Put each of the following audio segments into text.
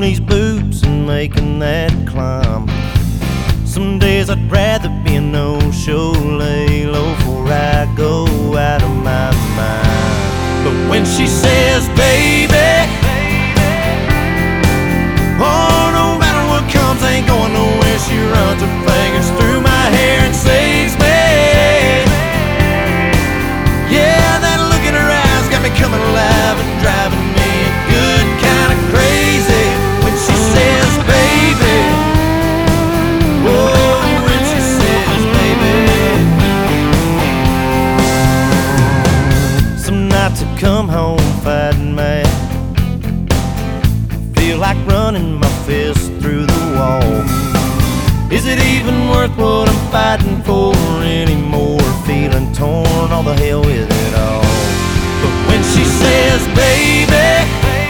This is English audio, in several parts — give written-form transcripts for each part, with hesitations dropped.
these boots and making that climb. Some days I'd rather be a no-show, lay low before I go out of my mind. But when she says, baby, oh, no matter what comes, ain't going nowhere, she runs her fingers through my hair and saves me. Yeah, that look in her eyes got me coming alive and driving me a good kind of crazy. When she says, baby, oh, when she says, baby. Some nights I come home fighting mad, feel like running my fist through the wall. Is it even worth what I'm fighting for anymore? Feeling torn, all the hell with it all. But when she says, baby,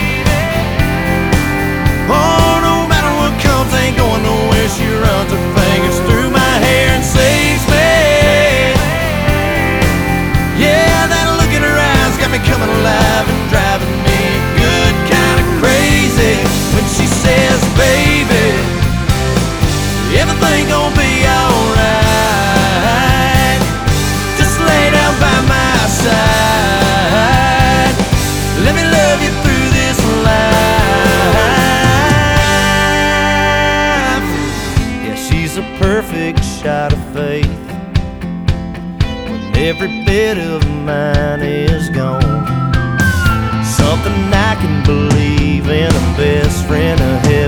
oh, no matter what comes, ain't going nowhere, she runs her fingers through my hair and saves me. Yeah, that look in her eyes got me coming alive and driving me good kind of crazy. When she says, baby, everything gon' be alright, just lay down by my side, let me love you through this life. Yeah, she's a perfect shot of faith when every bit of mine is gone. Something I can believe in, a best friend of heaven.